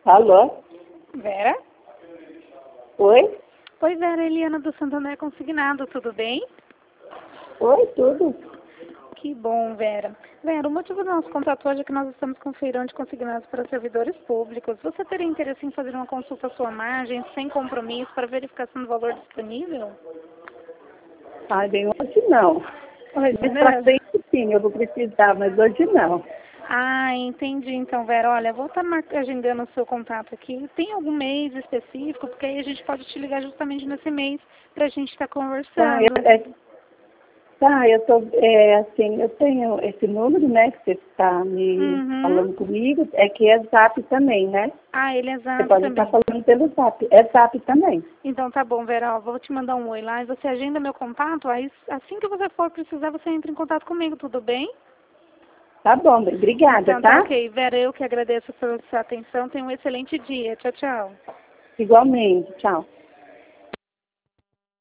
Alô? Vera? Oi? Oi, Vera, Eliana do Santander Consignado, tudo bem? Oi, tudo? Que bom, Vera. Vera, o motivo do nosso contato hoje é que nós estamos com feirão de consignados para servidores públicos. Você teria interesse em fazer uma consulta à sua margem, sem compromisso, para verificação do valor disponível? Ah, bem, hoje não. Hoje Mas não. pra frente sim, eu vou precisar, mas hoje não. Ah, entendi. Então, Vera, olha, vou estar agendando o seu contato aqui. Tem algum mês específico? Porque aí a gente pode te ligar justamente nesse mês para a gente estar Tá, conversando. eu tenho esse número, né, que você está me Uhum. falando comigo, é que é Zap também, né? Ah, ele é Você Zap pode também. estar falando pelo Zap. É Zap também. Então tá bom, Vera, ó, vou te mandar um oi lá e você agenda meu contato, aí assim que você for precisar, você entra em contato comigo, tudo bem? Tá bom, bem, obrigada, Então tá tá? ok. Vera, eu que agradeço pela sua atenção, tenha um excelente dia. Tchau, tchau. Igualmente, tchau.